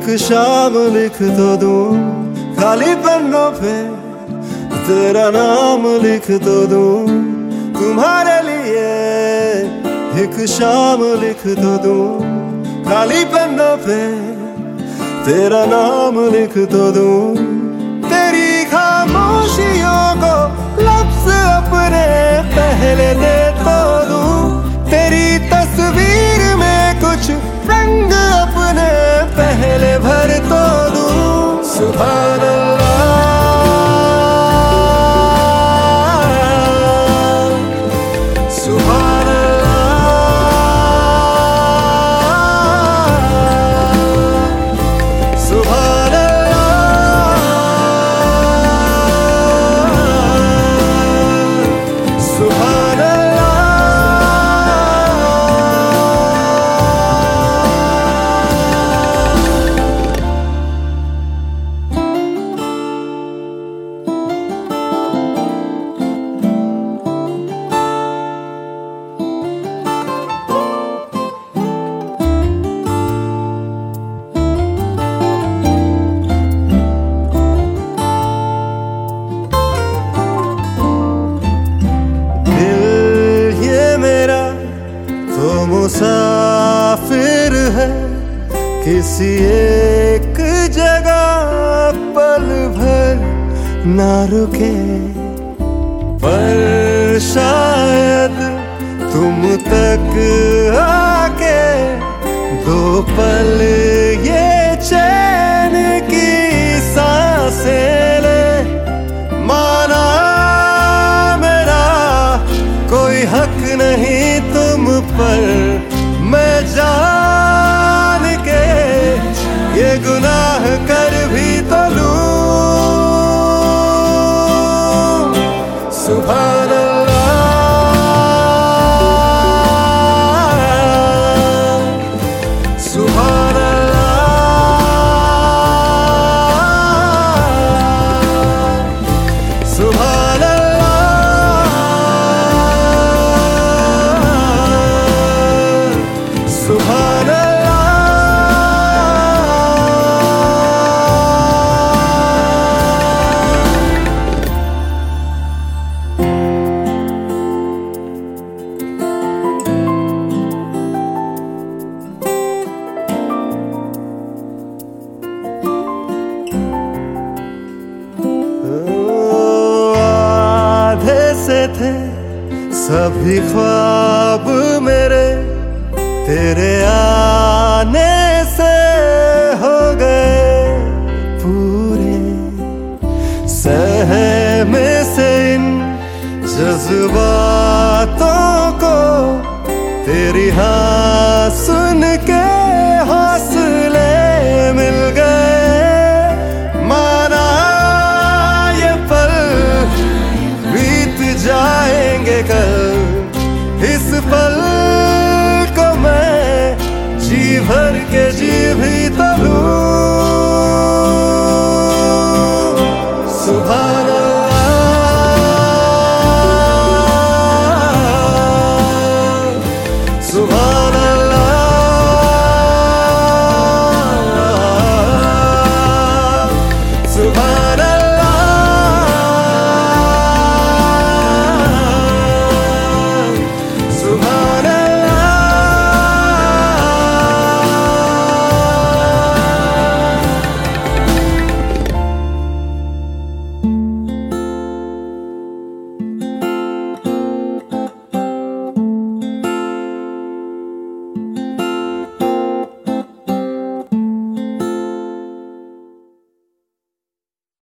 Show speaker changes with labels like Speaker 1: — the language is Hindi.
Speaker 1: एक शाम लिख तो दूं खाली पन्नों पे, तेरा नाम लिख तो दूं तुम्हारे लिए। एक शाम लिख तो दूं खाली पन्नों पे, तेरा नाम लिख तो दूं। तेरी खामोशियों को लफ्ज़ अपने पहले दे तो दूं, तेरी तस्वीर में कुछ रंग अपने पहले भर तो दूं। सुभान अल्लाह, सुभान मुसाफिर है किसी एक जगह पल भर ना रुके, पर शायद तुम तक आके दो पल ये चैन की सांसें ले। माना मेरा कोई हक नहीं तुम पर, मैं जान के ये गुनाह कर भी तो लूं। सुभान अल्लाह, सुभान अल्लाह, सुभान सुभान अल्लाह। आधे से थे सभी ख्वाब मेरे, तेरे आने से हो गए पूरे। सहमे से इन जज्बातों को तेरी हाँ सुन के